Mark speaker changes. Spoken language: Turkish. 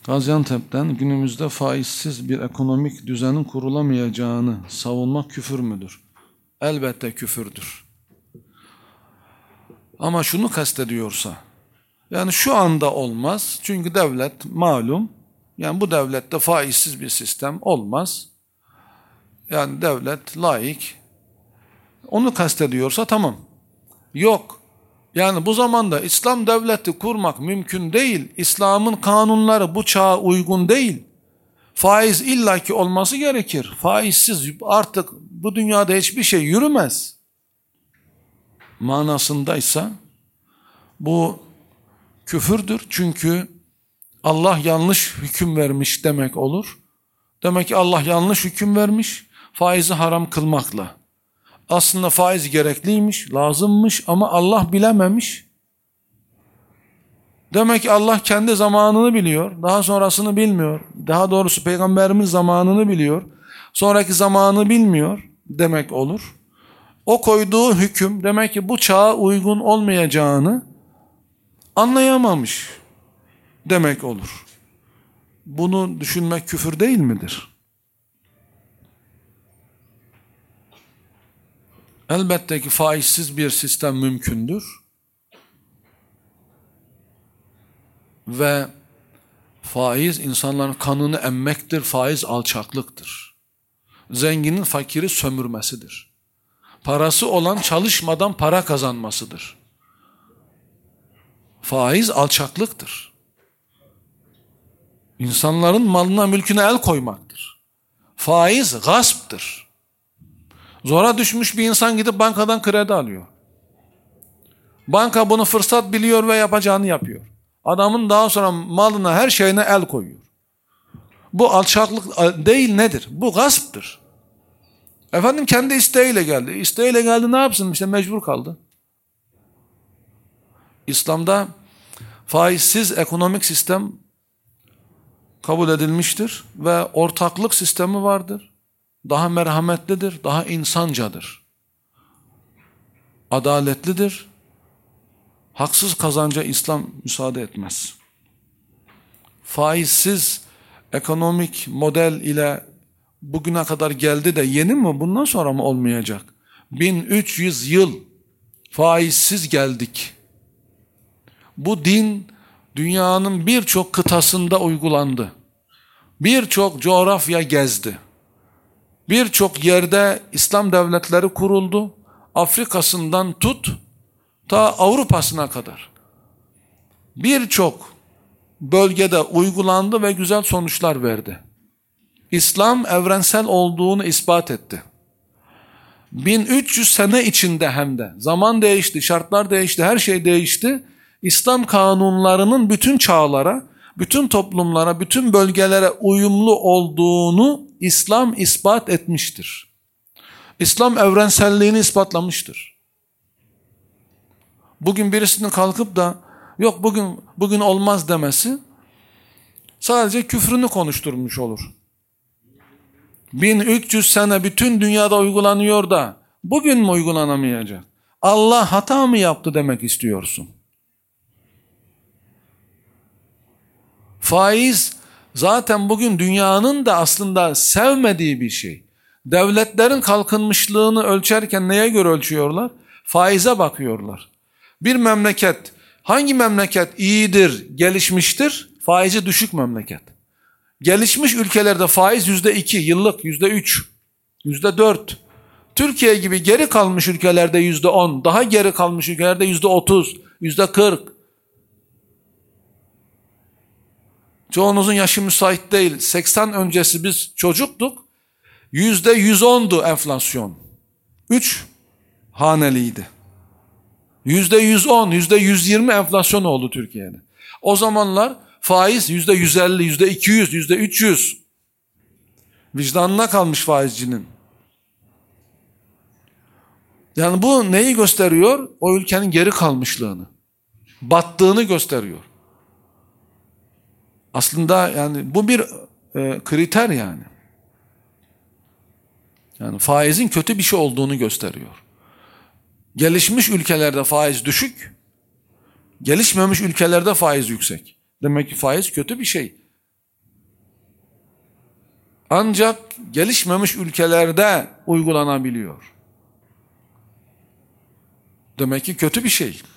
Speaker 1: Gaziantep'ten günümüzde faizsiz bir ekonomik düzenin kurulamayacağını savunmak küfür müdür? Elbette küfürdür. Ama şunu kastediyorsa, yani şu anda olmaz çünkü devlet malum, yani bu devlette faizsiz bir sistem olmaz. Yani devlet laik, onu kastediyorsa tamam. Yok. Yani bu zamanda İslam devleti kurmak mümkün değil. İslam'ın kanunları bu çağa uygun değil. Faiz illaki olması gerekir. Faizsiz artık bu dünyada hiçbir şey yürümez manasındaysa bu küfürdür. Çünkü Allah yanlış hüküm vermiş demek olur. Demek ki Allah yanlış hüküm vermiş faizi haram kılmakla. Aslında faiz gerekliymiş, lazımmış ama Allah bilememiş. Demek ki Allah kendi zamanını biliyor, daha sonrasını bilmiyor. Daha doğrusu Peygamberimiz zamanını biliyor, sonraki zamanı bilmiyor demek olur. O koyduğu hüküm demek ki bu çağa uygun olmayacağını anlayamamış demek olur. Bunu düşünmek küfür değil midir? Elbette ki faizsiz bir sistem mümkündür. Ve faiz insanların kanını emmektir, faiz alçaklıktır. Zenginin fakiri sömürmesidir. Parası olan çalışmadan para kazanmasıdır. Faiz alçaklıktır. İnsanların malına mülküne el koymaktır. Faiz gasptır. Zora düşmüş bir insan gidip bankadan kredi alıyor. Banka bunu fırsat biliyor ve yapacağını yapıyor. Adamın daha sonra malına, her şeyine el koyuyor. Bu alçaklık değil, nedir? Bu gasptır. Efendim kendi isteğiyle geldi. İsteğiyle geldi, ne yapsın? İşte mecbur kaldı. İslam'da faizsiz ekonomik sistem kabul edilmiştir ve ortaklık sistemi vardır. Daha merhametlidir, daha insancadır. Adaletlidir. Haksız kazanca İslam müsaade etmez. Faizsiz ekonomik model ile bugüne kadar geldi de yeni mi, bundan sonra mı olmayacak? 1300 yıl faizsiz geldik. Bu din dünyanın birçok kıtasında uygulandı. Birçok coğrafya gezdi. Birçok yerde İslam devletleri kuruldu. Afrika'sından tut ta Avrupa'sına kadar. Birçok bölgede uygulandı ve güzel sonuçlar verdi. İslam evrensel olduğunu ispat etti. 1300 sene içinde hem de zaman değişti, şartlar değişti, her şey değişti. İslam kanunlarının bütün çağlara, bütün toplumlara, bütün bölgelere uyumlu olduğunu İslam ispat etmiştir. İslam evrenselliğini ispatlamıştır. Bugün birisinin kalkıp da yok bugün olmaz demesi sadece küfrünü konuşturmuş olur. 1300 sene bütün dünyada uygulanıyor da bugün mü uygulanamayacak? Allah hata mı yaptı demek istiyorsun? Faiz zaten bugün dünyanın da aslında sevmediği bir şey. Devletlerin kalkınmışlığını ölçerken neye göre ölçüyorlar? Faize bakıyorlar. Bir memleket, hangi memleket iyidir, gelişmiştir? Faizi düşük memleket. Gelişmiş ülkelerde faiz %2, yıllık %3, %4. Türkiye gibi geri kalmış ülkelerde %10, daha geri kalmış ülkelerde %30, %40. Çoğunuzun yaşı müsait değil. 80 öncesi biz çocuktuk. %110'du enflasyon. 3 haneliydi. %110, %120 enflasyon oldu Türkiye'de. O zamanlar faiz %150, %200, %300. Vicdanına kalmış faizcinin. Yani bu neyi gösteriyor? O ülkenin geri kalmışlığını, battığını gösteriyor. Aslında yani bu bir kriter yani. Yani faizin kötü bir şey olduğunu gösteriyor. Gelişmiş ülkelerde faiz düşük, gelişmemiş ülkelerde faiz yüksek. Demek ki faiz kötü bir şey. ancak gelişmemiş ülkelerde uygulanabiliyor. Demek ki kötü bir şey.